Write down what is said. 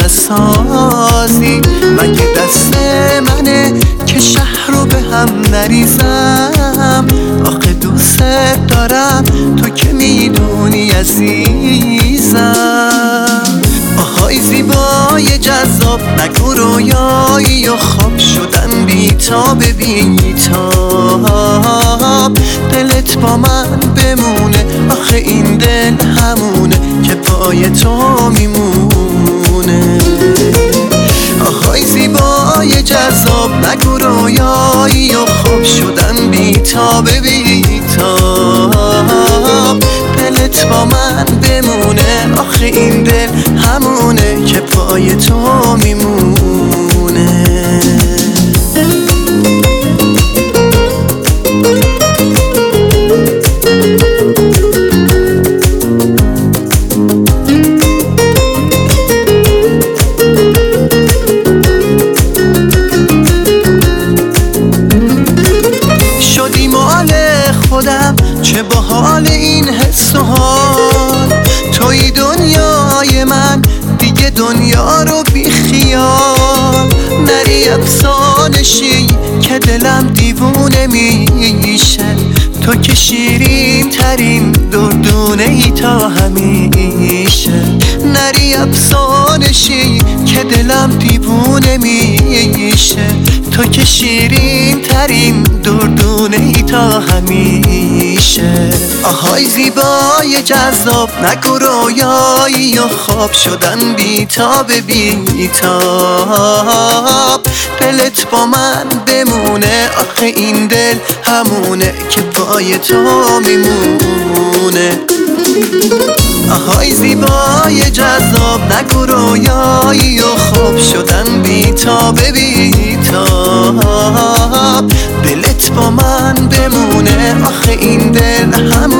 نسازی. مگه دست منه که شهر رو به هم نریزم؟ آخه دوست دارم تو که میدونی عزیزم. آهای زیبای جذاب نگو رویایی و خواب شدن بیتاب بیتاب. دلت با من بمونه، آخه این دل همونه که پای تو میمونه. آهای زیبای جذاب نگو رویایی و خواب شدن بیتاب بیتاب. دلت با من بمونه، آخه این دل همونه که پای تو میمونه. شدی مال خودم چه باحال این حس و حال. توی دنیای من دیگه دنیا رو بی خیال. نری افسانشی که دلم دیوونه میشه. تو که شیرین ترین دردونه ای تا همیشه. نری افسانشی که دلم دیوونه میشه. تو که شیرین ترین دردونه ای تا همیشه. آهای زیبای جذاب نگو رویایی و خواب شدن بیتاب بیتاب. دلت با من بمونه، آخه این دل همونه که پای تو میمونه. آهای زیبای جذاب نگو رویایی و خواب شدن بیتاب بیتاب. دلت با من بمونه، آخه این دل همونه